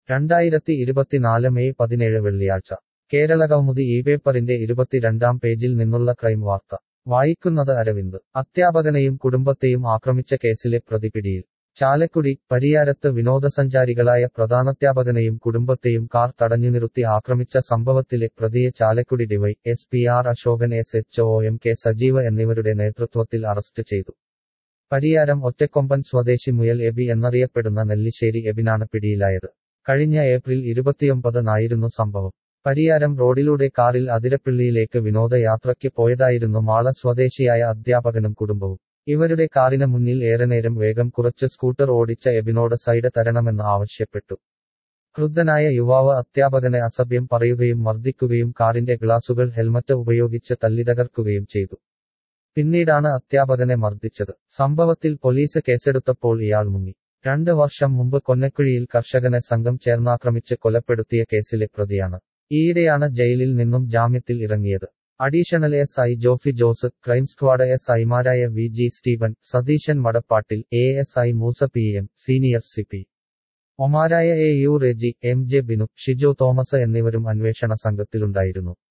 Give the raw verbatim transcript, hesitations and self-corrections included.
രണ്ടായിരത്തി ഇരുപത്തിനാല് മെയ് പതിനേഴ് വെള്ളിയാഴ്ച കേരളകൗമുദി ഈ പേപ്പറിന്റെ ഇരുപത്തിരണ്ടാം പേജിൽ നിന്നുള്ള ക്രൈം വാർത്ത വായിക്കുന്നത് അരവിന്ദ്. അധ്യാപകനെയും കുടുംബത്തെയും ആക്രമിച്ച കേസിലെ പ്രതി പിടിയിൽ. ചാലക്കുടി പരിയാരത്ത് വിനോദസഞ്ചാരികളായ പ്രധാനാധ്യാപകനെയും കുടുംബത്തെയും കാർ തടഞ്ഞുനിറുത്തി ആക്രമിച്ച സംഭവത്തിലെ പ്രതിയെ Chalakudy DY S P R Ashokan S H O M K Sajeev എന്നിവരുടെ നേതൃത്വത്തിൽ അറസ്റ്റ് ചെയ്തു. പരിയാരം ഒറ്റക്കൊമ്പൻ സ്വദേശി മുയൽ എബി എന്നറിയപ്പെടുന്ന നെല്ലിശ്ശേരി എബിനാണ് പിടിയിലായത്. കഴിഞ്ഞ ഏപ്രിൽ ഇരുപത്തിയൊമ്പതിനായിരുന്നു സംഭവം. പരിയാരം റോഡിലൂടെ കാറിൽ അതിരപ്പിള്ളിയിലേക്ക് വിനോദയാത്രയ്ക്ക് പോയതായിരുന്നു മാള സ്വദേശിയായ അധ്യാപകനും കുടുംബവും. ഇവരുടെ കാറിന് മുന്നിൽ ഏറെനേരം വേഗം കുറച്ച് സ്കൂട്ടർ ഓടിച്ച എബിനോട് സൈഡ് തരണമെന്ന് ആവശ്യപ്പെട്ടു. ക്രുദ്ധനായ യുവാവ് അധ്യാപകനെ അസഭ്യം പറയുകയും മർദ്ദിക്കുകയും കാറിന്റെ ഗ്ലാസുകൾ ഹെൽമറ്റ് ഉപയോഗിച്ച് തല്ലിതകർക്കുകയും ചെയ്തു. പിന്നീടാണ് അധ്യാപകനെ മർദ്ദിച്ചത്. സംഭവത്തിൽ പോലീസ് കേസെടുത്തപ്പോൾ ഇയാൾ മുങ്ങി. രണ്ട് വർഷം മുമ്പ് കൊന്നക്കുഴിയിൽ കർഷകനെ സംഘം ചേർന്നാക്രമിച്ച് കൊലപ്പെടുത്തിയ കേസിലെ പ്രതിയാണ്. ഈയിടെയാണ് ജയിലിൽ നിന്നും ജാമ്യത്തിൽ ഇറങ്ങിയത്. Additional S I Jofy Jose, crime squad S ഐമാരായ V G Steven, Satheesan Madappattil, A S I Moosa P M, senior C P ഒമാരായ A U Reji, M J Binu, Shijo Thomas എന്നിവരും അന്വേഷണ സംഘത്തിലുണ്ടായിരുന്നു.